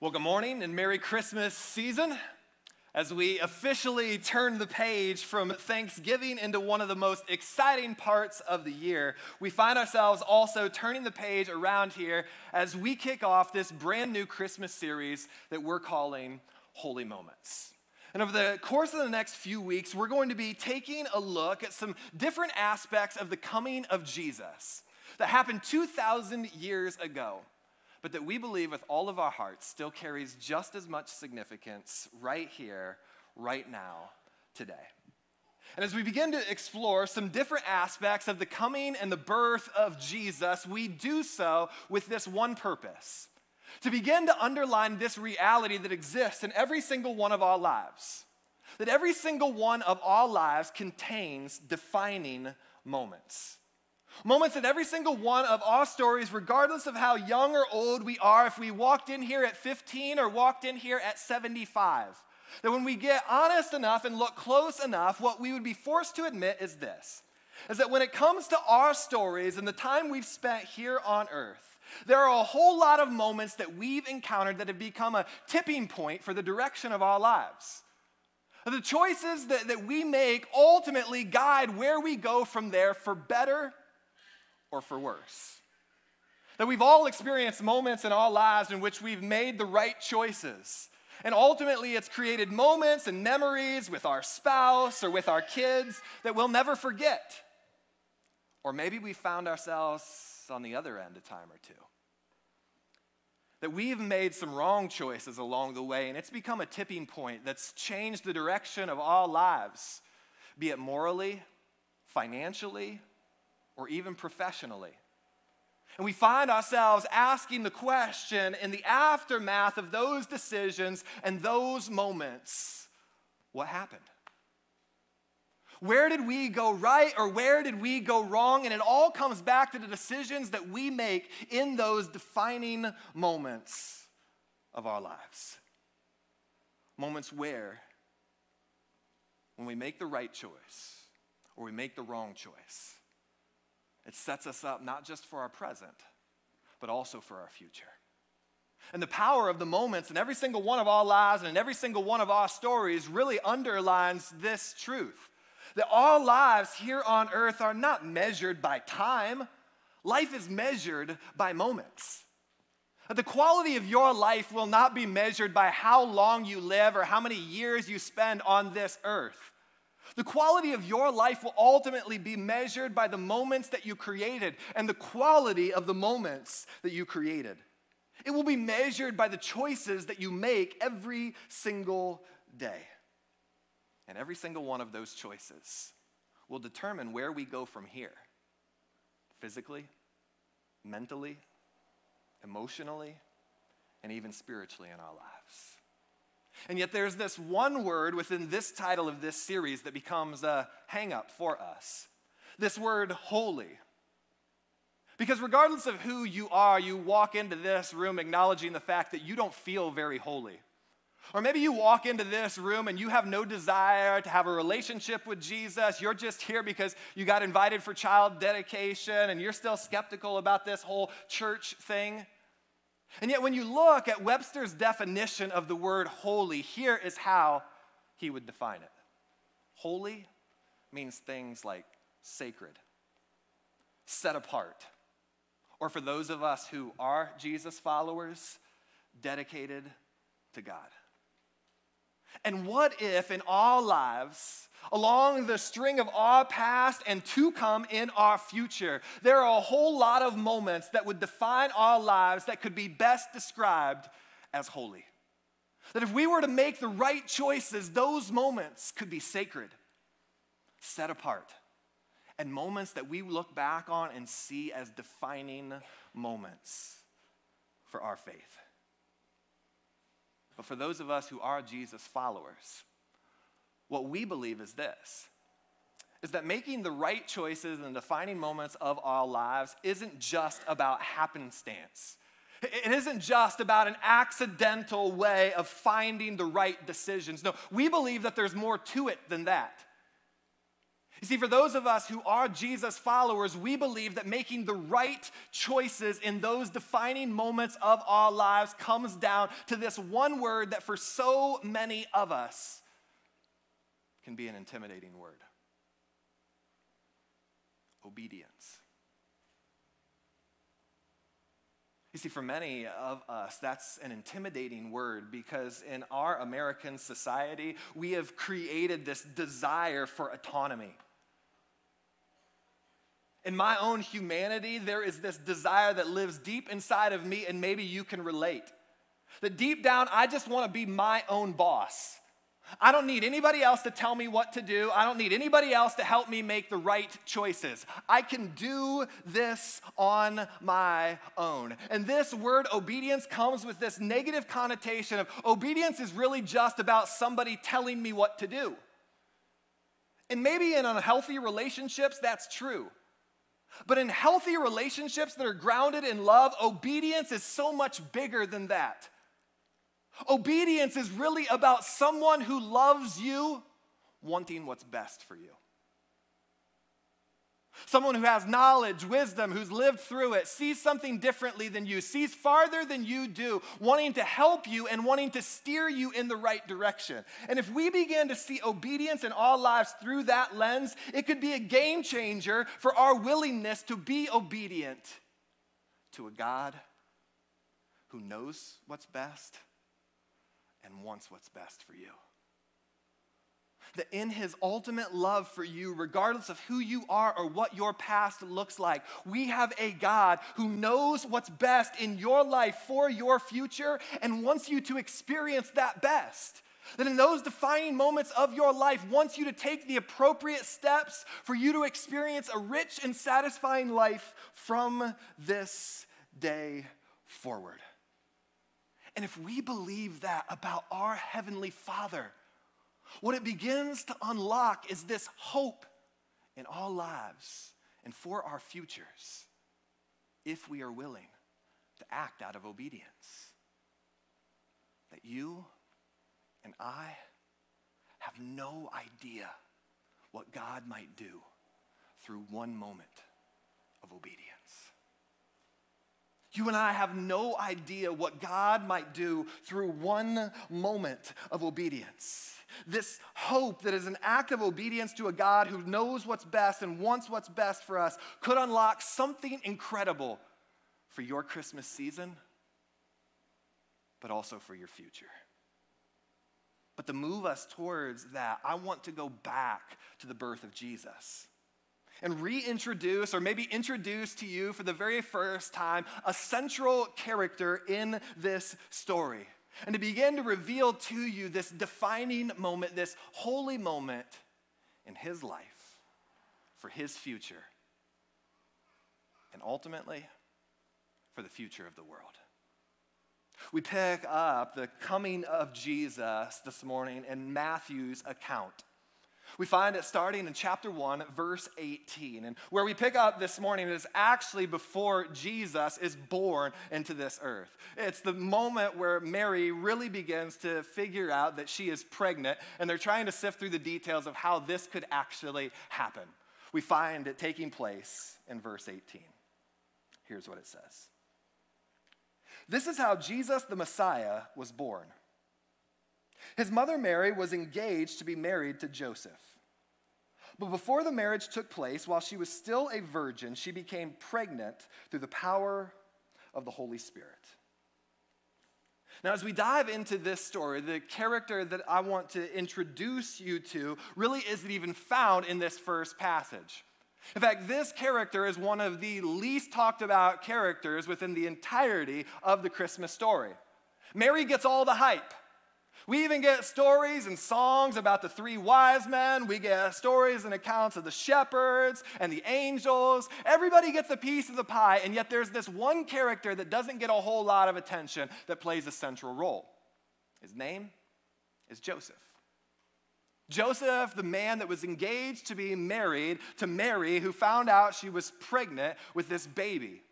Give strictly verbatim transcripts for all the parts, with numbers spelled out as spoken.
Well, good morning and Merry Christmas season. As we officially turn the page from Thanksgiving into one of the most exciting parts of the year, we find ourselves also turning the page around here as we kick off this brand new Christmas series that we're calling Holy Moments. And over the course of the next few weeks, we're going to be taking a look at some different aspects of the coming of Jesus that happened two thousand years ago, but that we believe with all of our hearts still carries just as much significance right here, right now, today. And as we begin to explore some different aspects of the coming and the birth of Jesus, we do so with this one purpose: to begin to underline this reality that exists in every single one of our lives, that every single one of our lives contains defining moments. Moments in every single one of our stories, regardless of how young or old we are, if we walked in here at fifteen or walked in here at seventy-five, that when we get honest enough and look close enough, what we would be forced to admit is this, is that when it comes to our stories and the time we've spent here on earth, there are a whole lot of moments that we've encountered that have become a tipping point for the direction of our lives. The choices that, that we make ultimately guide where we go from there, for better or for worse. That we've all experienced moments in our lives in which we've made the right choices. And ultimately, it's created moments and memories with our spouse or with our kids that we'll never forget. Or maybe we found ourselves on the other end a time or two. That we've made some wrong choices along the way, and it's become a tipping point that's changed the direction of our lives, be it morally, financially, or even professionally. And we find ourselves asking the question in the aftermath of those decisions and those moments, what happened? Where did we go right or where did we go wrong? And it all comes back to the decisions that we make in those defining moments of our lives. Moments where, when we make the right choice or we make the wrong choice, it sets us up not just for our present, but also for our future. And the power of the moments in every single one of our lives and in every single one of our stories really underlines this truth: that our lives here on earth are not measured by time. Life is measured by moments. The quality of your life will not be measured by how long you live or how many years you spend on this earth. The quality of your life will ultimately be measured by the moments that you created and the quality of the moments that you created. It will be measured by the choices that you make every single day. And every single one of those choices will determine where we go from here, physically, mentally, emotionally, and even spiritually in our lives. And yet there's this one word within this title of this series that becomes a hang-up for us. This word, holy. Because regardless of who you are, you walk into this room acknowledging the fact that you don't feel very holy. Or maybe you walk into this room and you have no desire to have a relationship with Jesus. You're just here because you got invited for child dedication and you're still skeptical about this whole church thing. And yet when you look at Webster's definition of the word holy, here is how he would define it. Holy means things like sacred, set apart, or for those of us who are Jesus followers, dedicated to God. And what if in our lives, along the string of our past and to come in our future, there are a whole lot of moments that would define our lives that could be best described as holy? That if we were to make the right choices, those moments could be sacred, set apart, and moments that we look back on and see as defining moments for our faith. But for those of us who are Jesus followers, what we believe is this, is that making the right choices in the defining moments of our lives isn't just about happenstance. It isn't just about an accidental way of finding the right decisions. No, we believe that there's more to it than that. You see, for those of us who are Jesus followers, we believe that making the right choices in those defining moments of our lives comes down to this one word that for so many of us can be an intimidating word: obedience. You see, for many of us, that's an intimidating word because in our American society, we have created this desire for autonomy. In my own humanity, there is this desire that lives deep inside of me, and maybe you can relate. That deep down, I just want to be my own boss. I don't need anybody else to tell me what to do. I don't need anybody else to help me make the right choices. I can do this on my own. And this word obedience comes with this negative connotation of obedience is really just about somebody telling me what to do. And maybe in unhealthy relationships, that's true. But in healthy relationships that are grounded in love, obedience is so much bigger than that. Obedience is really about someone who loves you wanting what's best for you. Someone who has knowledge, wisdom, who's lived through it, sees something differently than you, sees farther than you do, wanting to help you and wanting to steer you in the right direction. And if we begin to see obedience in our lives through that lens, it could be a game changer for our willingness to be obedient to a God who knows what's best and wants what's best for you. That in his ultimate love for you, regardless of who you are or what your past looks like, we have a God who knows what's best in your life for your future and wants you to experience that best. That in those defining moments of your life, wants you to take the appropriate steps for you to experience a rich and satisfying life from this day forward. And if we believe that about our Heavenly Father, what it begins to unlock is this hope in our lives and for our futures if we are willing to act out of obedience. That you and I have no idea what God might do through one moment of obedience. You and I have no idea what God might do through one moment of obedience. This hope that is an act of obedience to a God who knows what's best and wants what's best for us could unlock something incredible for your Christmas season, but also for your future. But to move us towards that, I want to go back to the birth of Jesus and reintroduce, or maybe introduce to you for the very first time, a central character in this story. And to begin to reveal to you this defining moment, this holy moment in his life, for his future, and ultimately, for the future of the world. We pick up the coming of Jesus this morning in Matthew's account. We find it starting in chapter one, verse eighteen. And where we pick up this morning is actually before Jesus is born into this earth. It's the moment where Mary really begins to figure out that she is pregnant, and they're trying to sift through the details of how this could actually happen. We find it taking place in verse eighteen. Here's what it says. This is how Jesus the Messiah was born. His mother Mary was engaged to be married to Joseph. But before the marriage took place, while she was still a virgin, she became pregnant through the power of the Holy Spirit. Now, as we dive into this story, the character that I want to introduce you to really isn't even found in this first passage. In fact, this character is one of the least talked about characters within the entirety of the Christmas story. Mary gets all the hype. We even get stories and songs about the three wise men. We get stories and accounts of the shepherds and the angels. Everybody gets a piece of the pie, and yet there's this one character that doesn't get a whole lot of attention that plays a central role. His name is Joseph. Joseph, the man that was engaged to be married to Mary, who found out she was pregnant with this baby.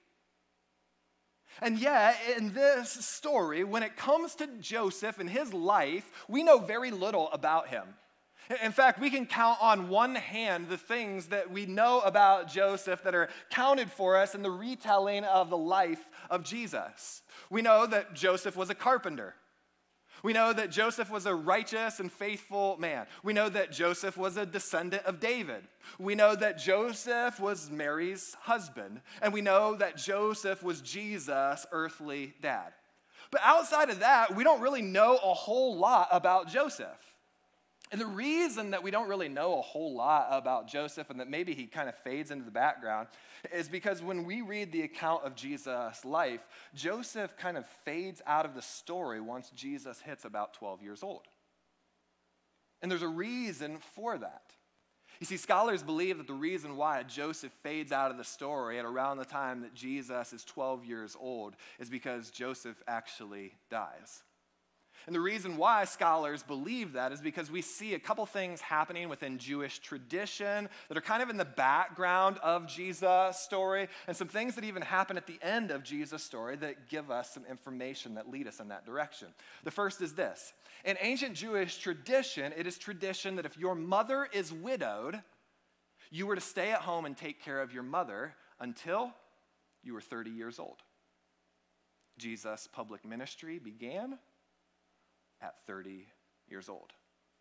And yet, in this story, when it comes to Joseph and his life, we know very little about him. In fact, we can count on one hand the things that we know about Joseph that are counted for us in the retelling of the life of Jesus. We know that Joseph was a carpenter. We know that Joseph was a righteous and faithful man. We know that Joseph was a descendant of David. We know that Joseph was Mary's husband. And we know that Joseph was Jesus' earthly dad. But outside of that, we don't really know a whole lot about Joseph. And the reason that we don't really know a whole lot about Joseph and that maybe he kind of fades into the background is because when we read the account of Jesus' life, Joseph kind of fades out of the story once Jesus hits about twelve years old. And there's a reason for that. You see, scholars believe that the reason why Joseph fades out of the story at around the time that Jesus is twelve years old is because Joseph actually dies. And the reason why scholars believe that is because we see a couple things happening within Jewish tradition that are kind of in the background of Jesus' story, and some things that even happen at the end of Jesus' story that give us some information that lead us in that direction. The first is this. In ancient Jewish tradition, it is tradition that if your mother is widowed, you were to stay at home and take care of your mother until you were thirty years old. Jesus' public ministry began at thirty years old.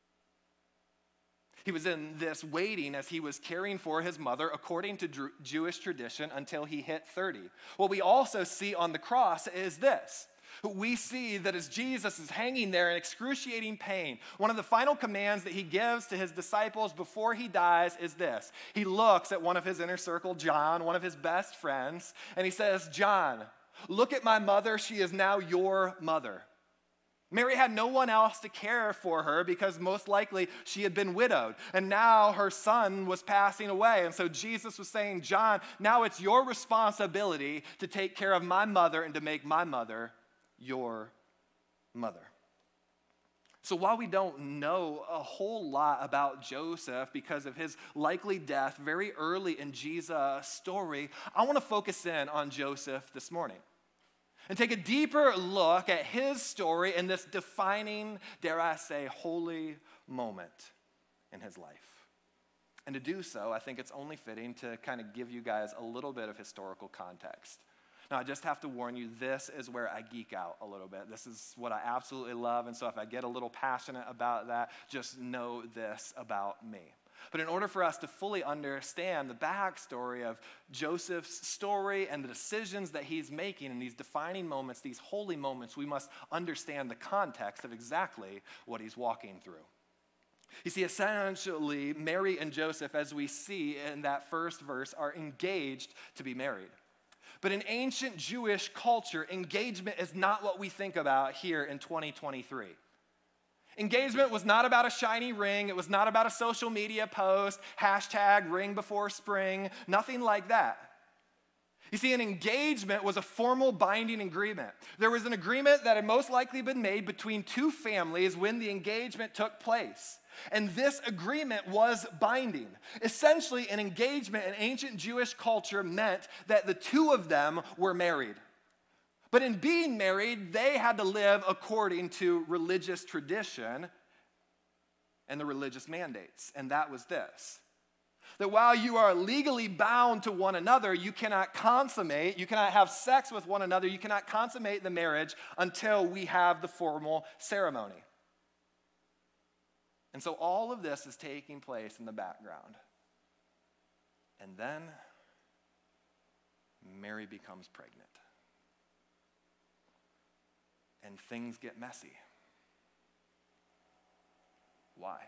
He was in this waiting as he was caring for his mother according to Dr- Jewish tradition until he hit thirty. What we also see on the cross is this. We see that as Jesus is hanging there in excruciating pain, one of the final commands that he gives to his disciples before he dies is this. He looks at one of his inner circle, John, one of his best friends, and he says, "John, look at my mother. She is now your mother." Mary had no one else to care for her because most likely she had been widowed. And now her son was passing away. And so Jesus was saying, "John, now it's your responsibility to take care of my mother and to make my mother your mother." So while we don't know a whole lot about Joseph because of his likely death very early in Jesus' story, I want to focus in on Joseph this morning and take a deeper look at his story in this defining, dare I say, holy moment in his life. And to do so, I think it's only fitting to kind of give you guys a little bit of historical context. Now, I just have to warn you, this is where I geek out a little bit. This is what I absolutely love, and so if I get a little passionate about that, just know this about me. But in order for us to fully understand the backstory of Joseph's story and the decisions that he's making in these defining moments, these holy moments, we must understand the context of exactly what he's walking through. You see, essentially, Mary and Joseph, as we see in that first verse, are engaged to be married. But in ancient Jewish culture, engagement is not what we think about here in twenty twenty-three. Engagement was not about a shiny ring. It was not about a social media post, hashtag ring before spring, nothing like that. You see, an engagement was a formal binding agreement. There was an agreement that had most likely been made between two families when the engagement took place. And this agreement was binding. Essentially, an engagement in ancient Jewish culture meant that the two of them were married. But in being married, they had to live according to religious tradition and the religious mandates. And that was this: that while you are legally bound to one another, you cannot consummate, you cannot have sex with one another, you cannot consummate the marriage until we have the formal ceremony. And so all of this is taking place in the background. And then Mary becomes pregnant. And things get messy. Why?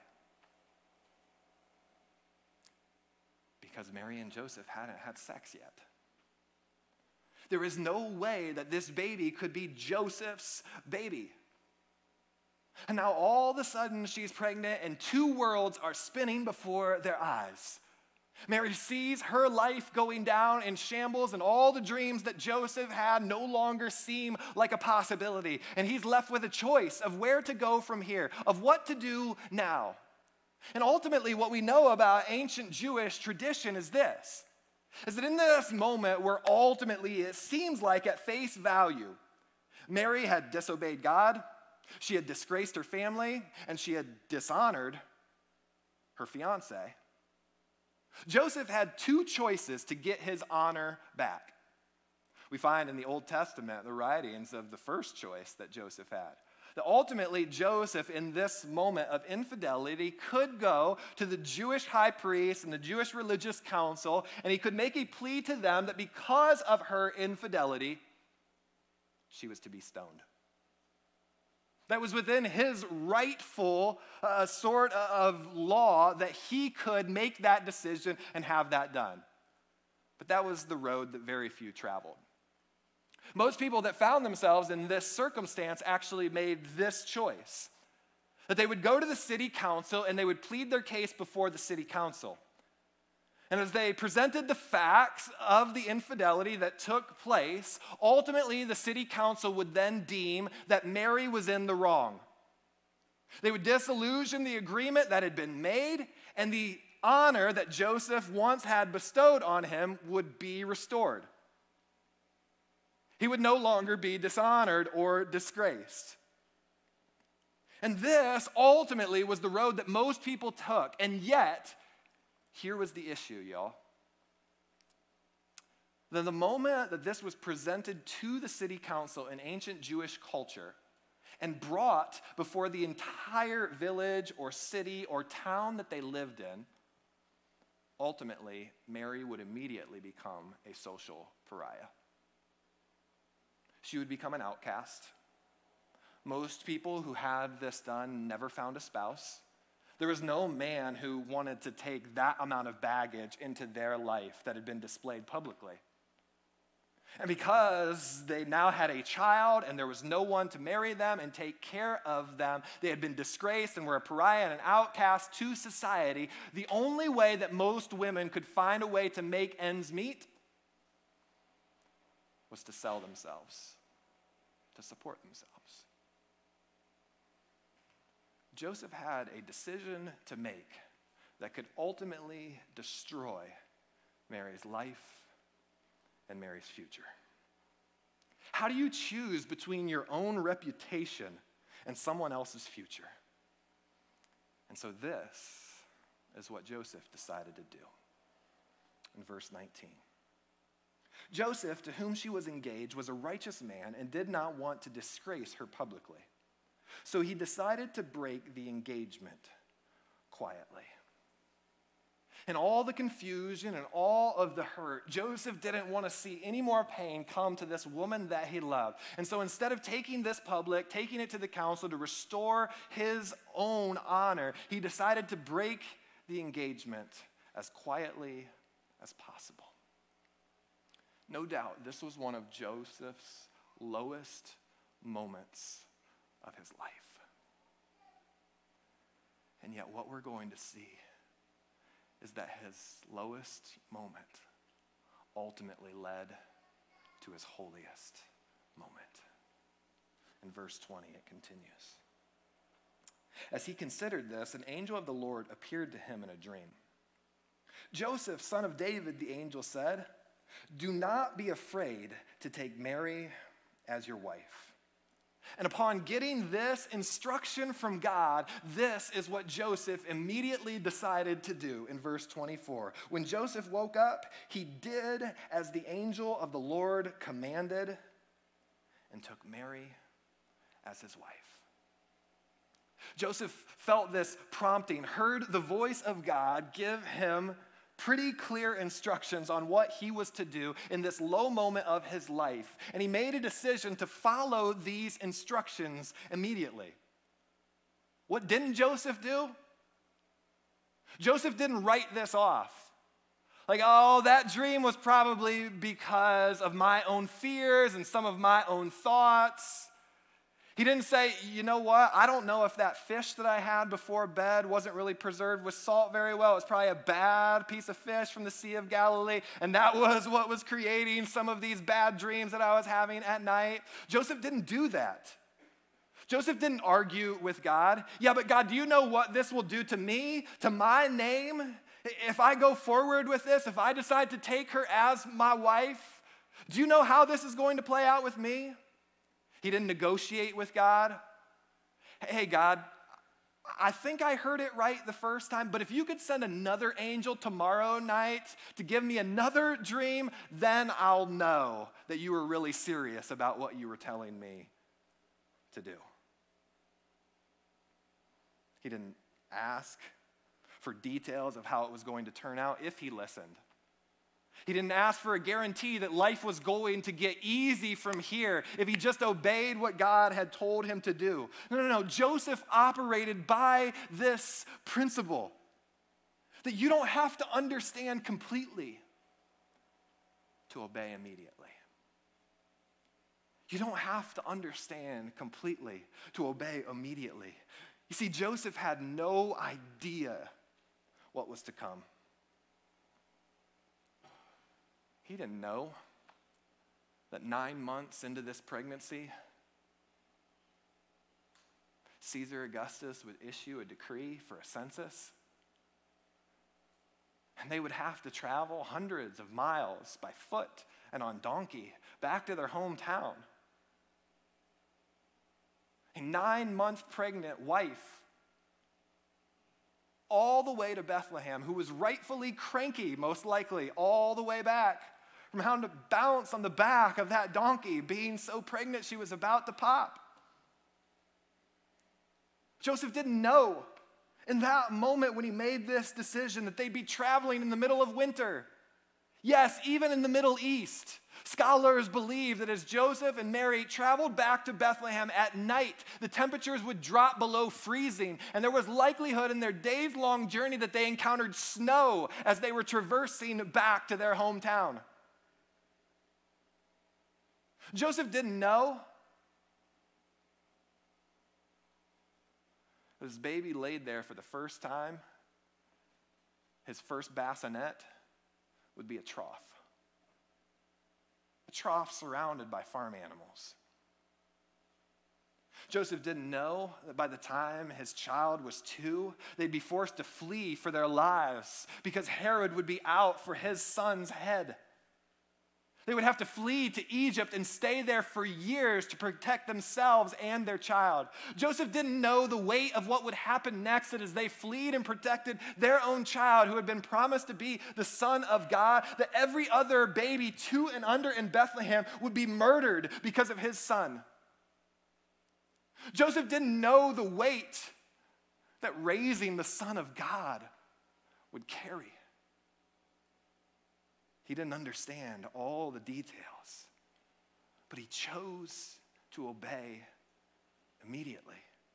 Because Mary and Joseph hadn't had sex yet. There is no way that this baby could be Joseph's baby. And now all of a sudden she's pregnant and two worlds are spinning before their eyes. Mary sees her life going down in shambles, and all the dreams that Joseph had no longer seem like a possibility. And he's left with a choice of where to go from here, of what to do now. And ultimately, what we know about ancient Jewish tradition is this, is that in this moment where ultimately it seems like at face value, Mary had disobeyed God, she had disgraced her family, and she had dishonored her fiance. Joseph had two choices to get his honor back. We find in the Old Testament the writings of the first choice that Joseph had. That ultimately, Joseph, in this moment of infidelity, could go to the Jewish high priest and the Jewish religious council, and he could make a plea to them that because of her infidelity, she was to be stoned. That was within his rightful uh, sort of law that he could make that decision and have that done. But that was the road that very few traveled. Most people that found themselves in this circumstance actually made this choice, that they would go to the city council and they would plead their case before the city council. And as they presented the facts of the infidelity that took place, ultimately the city council would then deem that Mary was in the wrong. They would disillusion the agreement that had been made, and the honor that Joseph once had bestowed on him would be restored. He would no longer be dishonored or disgraced. And this ultimately was the road that most people took. And yet, here was the issue, y'all. That the moment that this was presented to the city council in ancient Jewish culture and brought before the entire village or city or town that they lived in, ultimately, Mary would immediately become a social pariah. She would become an outcast. Most people who had this done never found a spouse. There was no man who wanted to take that amount of baggage into their life that had been displayed publicly. And because they now had a child and there was no one to marry them and take care of them, they had been disgraced and were a pariah and an outcast to society. The only way that most women could find a way to make ends meet was to sell themselves, to support themselves. Joseph had a decision to make that could ultimately destroy Mary's life and Mary's future. How do you choose between your own reputation and someone else's future? And so this is what Joseph decided to do. In verse nineteen. Joseph, to whom she was engaged, was a righteous man and did not want to disgrace her publicly. So he decided to break the engagement quietly. In all the confusion and all of the hurt, Joseph didn't want to see any more pain come to this woman that he loved. And so instead of taking this public, taking it to the council to restore his own honor, he decided to break the engagement as quietly as possible. No doubt, this was one of Joseph's lowest moments of his life. And yet what we're going to see is that his lowest moment ultimately led to his holiest moment. In verse twenty, it continues. As he considered this, an angel of the Lord appeared to him in a dream. Joseph, son of David, the angel said, do not be afraid to take Mary as your wife. And upon getting this instruction from God, this is what Joseph immediately decided to do in verse twenty-four. When Joseph woke up, he did as the angel of the Lord commanded and took Mary as his wife. Joseph felt this prompting, heard the voice of God give him pretty clear instructions on what he was to do in this low moment of his life. And he made a decision to follow these instructions immediately. What didn't Joseph do? Joseph didn't write this off. Like, oh, that dream was probably because of my own fears and some of my own thoughts. He didn't say, you know what, I don't know if that fish that I had before bed wasn't really preserved with salt very well. It was probably a bad piece of fish from the Sea of Galilee, and that was what was creating some of these bad dreams that I was having at night. Joseph didn't do that. Joseph didn't argue with God. Yeah, but God, do you know what this will do to me, to my name? If I go forward with this, if I decide to take her as my wife, do you know how this is going to play out with me? He didn't negotiate with God. Hey, God, I think I heard it right the first time, but if you could send another angel tomorrow night to give me another dream, then I'll know that you were really serious about what you were telling me to do. He didn't ask for details of how it was going to turn out if he listened. He didn't ask for a guarantee that life was going to get easy from here if he just obeyed what God had told him to do. No, no, no. Joseph operated by this principle that you don't have to understand completely to obey immediately. You don't have to understand completely to obey immediately. You see, Joseph had no idea what was to come. He didn't know that nine months into this pregnancy, Caesar Augustus would issue a decree for a census. And they would have to travel hundreds of miles by foot and on donkey back to their hometown. A nine-month pregnant wife all the way to Bethlehem, who was rightfully cranky, most likely, all the way back from having to bounce on the back of that donkey, being so pregnant she was about to pop. Joseph didn't know in that moment when he made this decision that they'd be traveling in the middle of winter. Yes, even in the Middle East, scholars believe that as Joseph and Mary traveled back to Bethlehem at night, the temperatures would drop below freezing, and there was likelihood in their days-long journey that they encountered snow as they were traversing back to their hometown. Joseph didn't know. His baby laid there for the first time. His first bassinet would be a trough. A trough surrounded by farm animals. Joseph didn't know that by the time his child was two, they'd be forced to flee for their lives because Herod would be out for his son's head. They would have to flee to Egypt and stay there for years to protect themselves and their child. Joseph didn't know the weight of what would happen next, that as they fled and protected their own child who had been promised to be the Son of God, that every other baby two and under in Bethlehem would be murdered because of his son. Joseph didn't know the weight that raising the Son of God would carry. He didn't understand all the details, but he chose to obey immediately.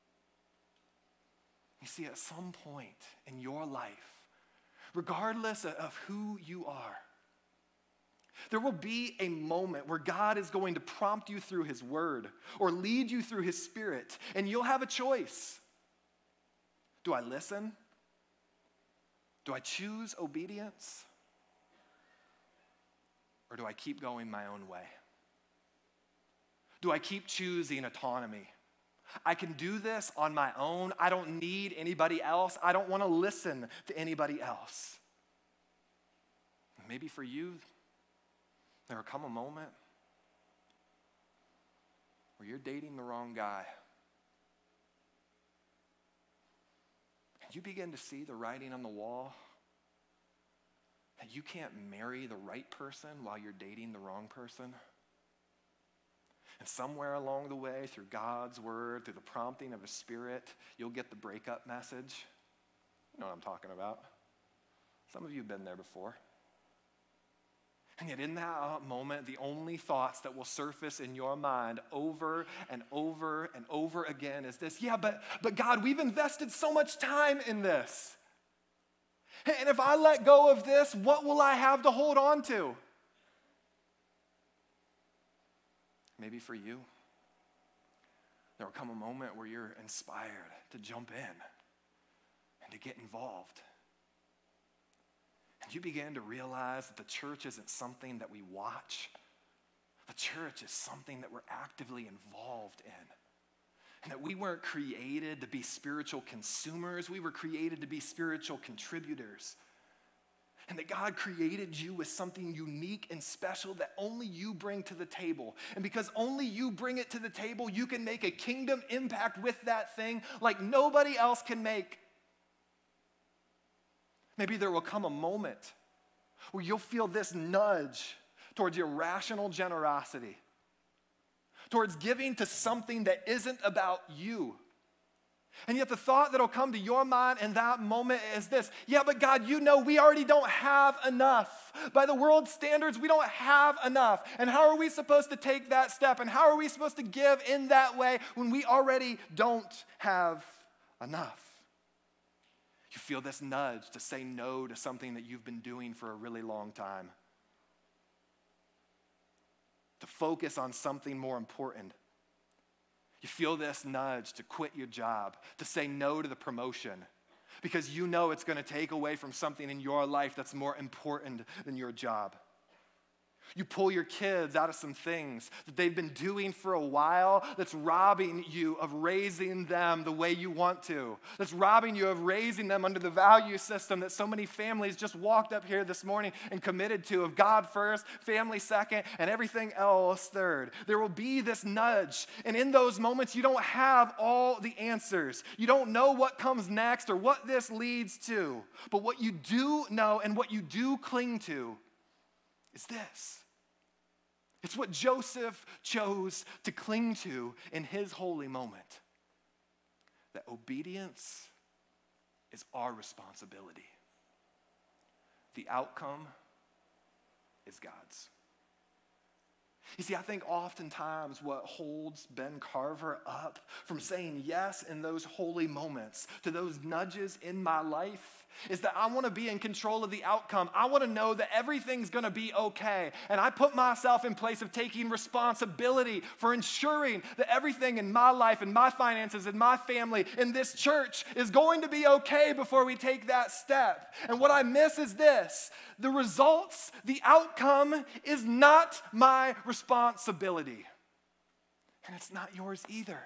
You see, at some point in your life, regardless of who you are, there will be a moment where God is going to prompt you through his word or lead you through his spirit, and you'll have a choice. Do I listen? Do I choose obedience? Or do I keep going my own way? Do I keep choosing autonomy? I can do this on my own. I don't need anybody else. I don't want to listen to anybody else. Maybe for you, there will come a moment where you're dating the wrong guy. And you begin to see the writing on the wall that you can't marry the right person while you're dating the wrong person. And somewhere along the way, through God's word, through the prompting of his spirit, you'll get the breakup message. You know what I'm talking about. Some of you have been there before. And yet in that moment, the only thoughts that will surface in your mind over and over and over again is this: yeah, but, but God, we've invested so much time in this. And if I let go of this, what will I have to hold on to? Maybe for you, there will come a moment where you're inspired to jump in and to get involved. And you begin to realize that the church isn't something that we watch. The church is something that we're actively involved in. And that we weren't created to be spiritual consumers. We were created to be spiritual contributors. And that God created you with something unique and special that only you bring to the table. And because only you bring it to the table, you can make a kingdom impact with that thing like nobody else can make. Maybe there will come a moment where you'll feel this nudge towards irrational generosity, towards giving to something that isn't about you. And yet the thought that'll come to your mind in that moment is this: yeah, but God, you know we already don't have enough. By the world's standards, we don't have enough. And how are we supposed to take that step? And how are we supposed to give in that way when we already don't have enough? You feel this nudge to say no to something that you've been doing for a really long time, to focus on something more important. You feel this nudge to quit your job, to say no to the promotion, because you know it's going to take away from something in your life that's more important than your job. You pull your kids out of some things that they've been doing for a while that's robbing you of raising them the way you want to. That's robbing you of raising them under the value system that so many families just walked up here this morning and committed to, of God first, family second, and everything else third. There will be this nudge, and in those moments you don't have all the answers. You don't know what comes next or what this leads to. But what you do know and what you do cling to is this. It's what Joseph chose to cling to in his holy moment. That obedience is our responsibility. The outcome is God's. You see, I think oftentimes what holds Ben Carver up from saying yes in those holy moments to those nudges in my life is that I want to be in control of the outcome. I want to know that everything's going to be okay. And I put myself in place of taking responsibility for ensuring that everything in my life and my finances and my family in this church is going to be okay before we take that step. And what I miss is this: the results, the outcome is not my responsibility. And it's not yours either.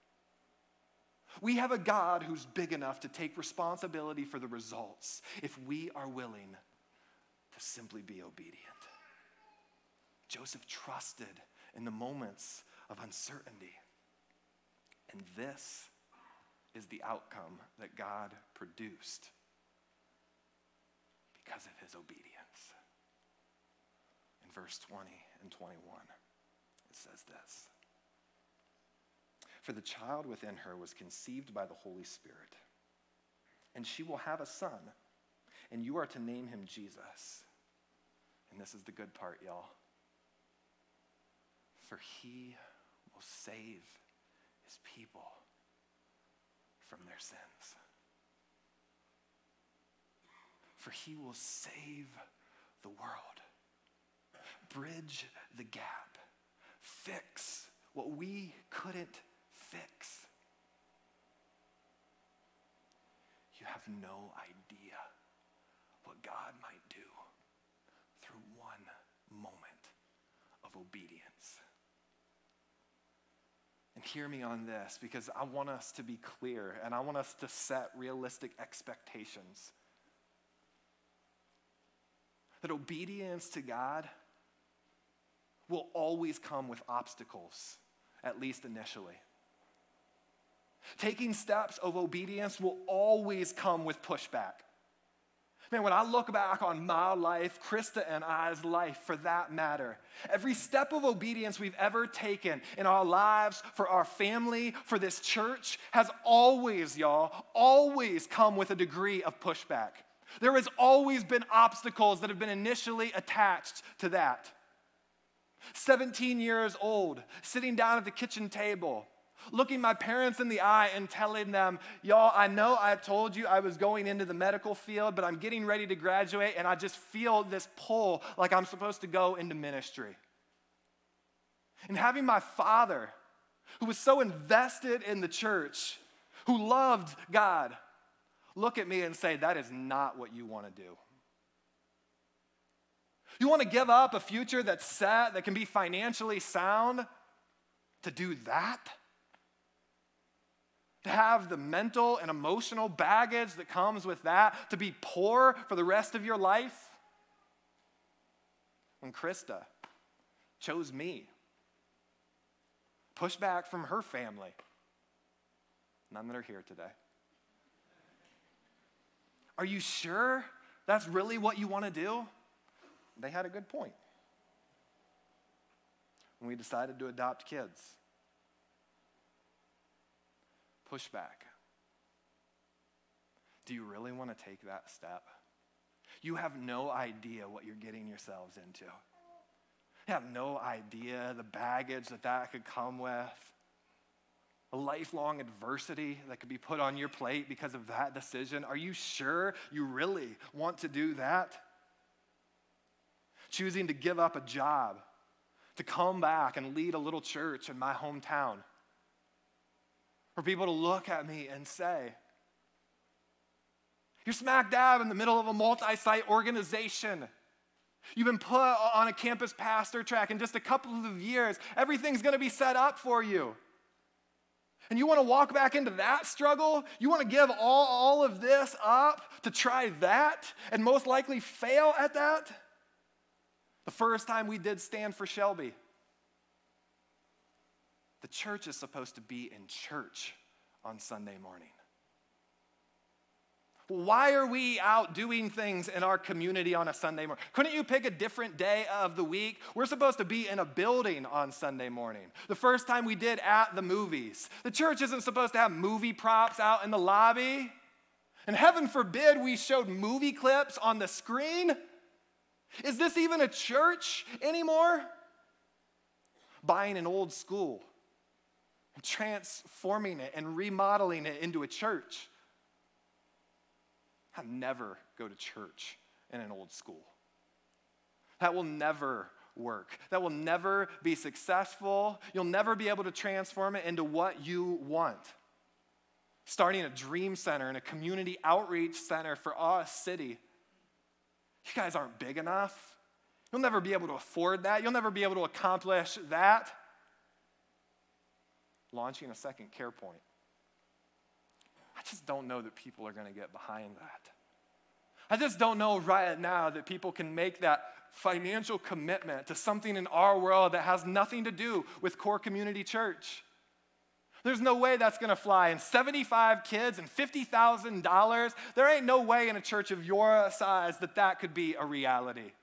We have a God who's big enough to take responsibility for the results if we are willing to simply be obedient. Joseph trusted in the moments of uncertainty. And this is the outcome that God produced because of his obedience. In verse twenty and twenty-one, it says this: "For the child within her was conceived by the Holy Spirit, and she will have a son, and you are to name him Jesus." And this is the good part, y'all. "For he will save his people from their sins." For he will save the world, bridge the gap, fix what we couldn't fix. You have no idea what God might do through one moment of obedience. And hear me on this, because I want us to be clear and I want us to set realistic expectations. That obedience to God will always come with obstacles, at least initially. Taking steps of obedience will always come with pushback. Man, when I look back on my life, Krista and I's life for that matter, every step of obedience we've ever taken in our lives, for our family, for this church, has always, y'all, always come with a degree of pushback. There has always been obstacles that have been initially attached to that. seventeen years old, sitting down at the kitchen table, looking my parents in the eye and telling them, y'all, I know I told you I was going into the medical field, but I'm getting ready to graduate and I just feel this pull like I'm supposed to go into ministry. And having my father, who was so invested in the church, who loved God, look at me and say, that is not what you want to do. You want to give up a future that's set, that can be financially sound, to do that? To have the mental and emotional baggage that comes with that, to be poor for the rest of your life? when Krista chose me. Pushback from her family. None that are here today. Are you sure that's really what you want to do? They had a good point. When we decided to adopt kids. Pushback. Do you really want to take that step? You have no idea what you're getting yourselves into. You have no idea the baggage that that could come with, a lifelong adversity that could be put on your plate because of that decision. Are you sure you really want to do that? Choosing to give up a job, to come back and lead a little church in my hometown. For people to look at me and say, you're smack dab in the middle of a multi-site organization. You've been put on a campus pastor track. In just a couple of years, everything's going to be set up for you. And you want to walk back into that struggle? You want to give all, all of this up to try that and most likely fail at that? The first time we did Stand for Shelby, the church is supposed to be in church on Sunday morning. Why are we out doing things in our community on a Sunday morning? Couldn't you pick a different day of the week? We're supposed to be in a building on Sunday morning. The first time we did at the movies. The church isn't supposed to have movie props out in the lobby. And heaven forbid we showed movie clips on the screen. Is this even a church anymore? Buying an old school, transforming it and remodeling it into a church. I'd never go to church in an old school. That will never work. That will never be successful. You'll never be able to transform it into what you want. Starting a dream center and a community outreach center for our city. You guys aren't big enough. You'll never be able to afford that. You'll never be able to accomplish that. Launching a second care point. I just don't know that people are going to get behind that. I just don't know right now that people can make that financial commitment to something in our world that has nothing to do with Core Community Church. There's no way that's going to fly. And seventy-five kids and fifty thousand dollars, there ain't no way in a church of your size that that could be a reality.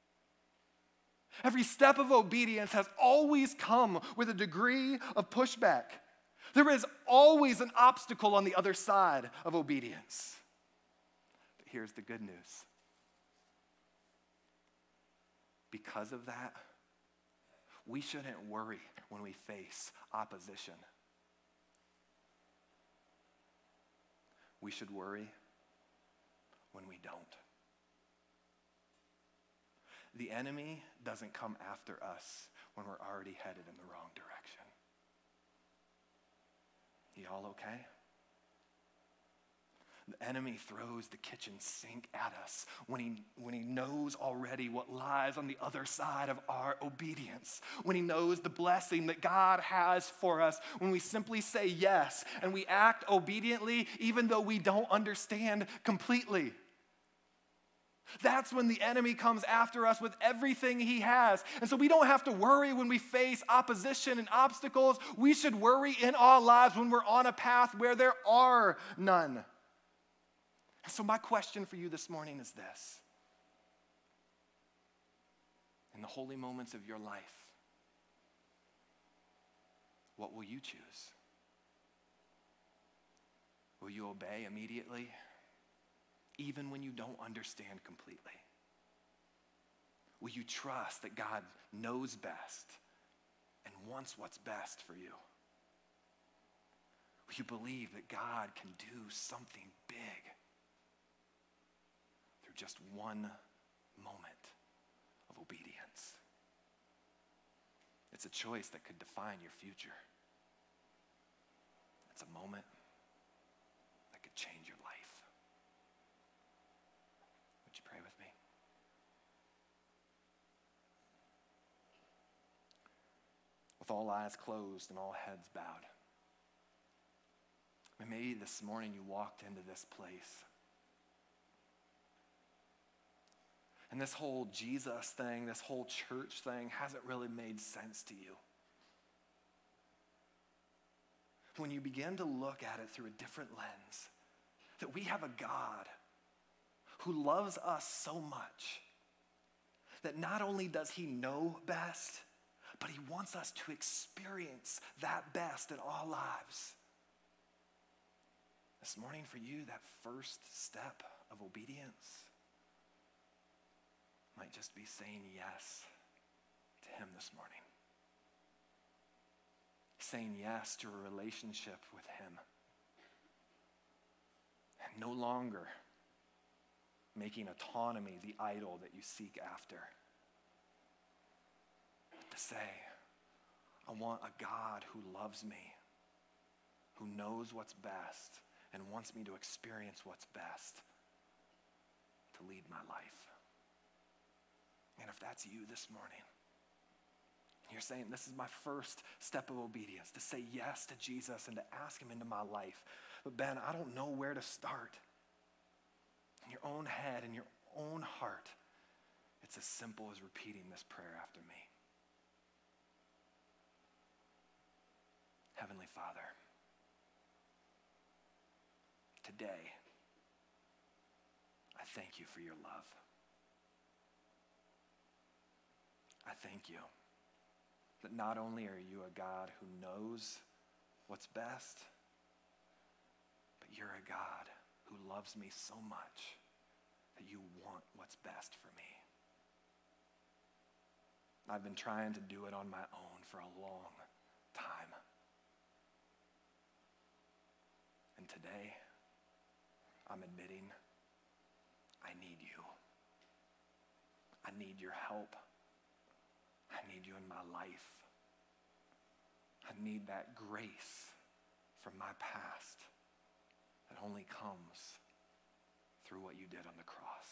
Every step of obedience has always come with a degree of pushback. There is always an obstacle on the other side of obedience. But here's the good news. Because of that, we shouldn't worry when we face opposition. We should worry when we don't. The enemy doesn't come after us when we're already headed in the wrong direction. Y'all okay? The enemy throws the kitchen sink at us when he, when he knows already what lies on the other side of our obedience, when he knows the blessing that God has for us, when we simply say yes and we act obediently even though we don't understand completely. That's when the enemy comes after us with everything he has. And so we don't have to worry when we face opposition and obstacles. We should worry in our lives when we're on a path where there are none. And so my question for you this morning is this. In the holy moments of your life, what will you choose? Will you obey immediately? Even when you don't understand completely? Will you trust that God knows best and wants what's best for you? Will you believe that God can do something big through just one moment of obedience? It's a choice that could define your future. It's a moment that could change your life. Pray with me. With all eyes closed and all heads bowed. And maybe this morning you walked into this place And this whole Jesus thing, this whole church thing hasn't really made sense to you. When you begin to look at it through a different lens, that we have a God who loves us so much that not only does he know best, but he wants us to experience that best in our lives. This morning for you, that first step of obedience might just be saying yes to him this morning. Saying yes to a relationship with him. And no longer making autonomy the idol that you seek after. But to say, I want a God who loves me, who knows what's best, and wants me to experience what's best to lead my life. And if that's you this morning, you're saying, this is my first step of obedience, to say yes to Jesus and to ask him into my life. But Ben, I don't know where to start. In your own head, in your own heart, it's as simple as repeating this prayer after me. Heavenly Father, today, I thank you for your love. I thank you that not only are you a God who knows what's best, but you're a God who loves me so much that you want what's best for me. I've been trying to do it on my own for a long time. And today, I'm admitting I need you. I need your help. I need you in my life. I need that grace from my past that only comes through what you did on the cross.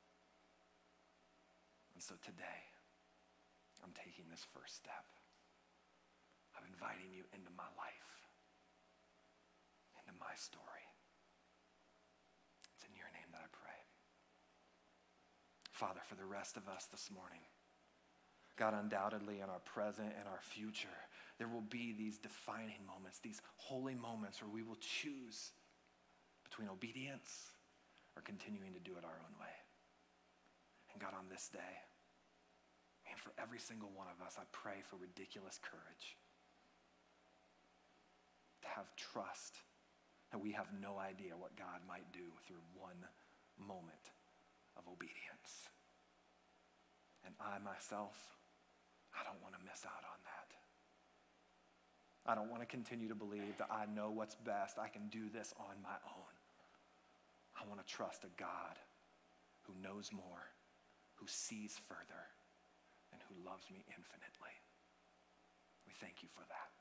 And so today, I'm taking this first step of inviting you into my life, into my story. It's in your name that I pray. Father, for the rest of us this morning, God, undoubtedly in our present and our future, there will be these defining moments, these holy moments where we will choose between obedience or continuing to do it our own way. And God, on this day, and for every single one of us, I pray for ridiculous courage. To have trust that we have no idea what God might do through one moment of obedience. And I myself, I don't want to miss out on that. I don't want to continue to believe that I know what's best. I can do this on my own. I want to trust a God who knows more, who sees further, and who loves me infinitely. We thank you for that.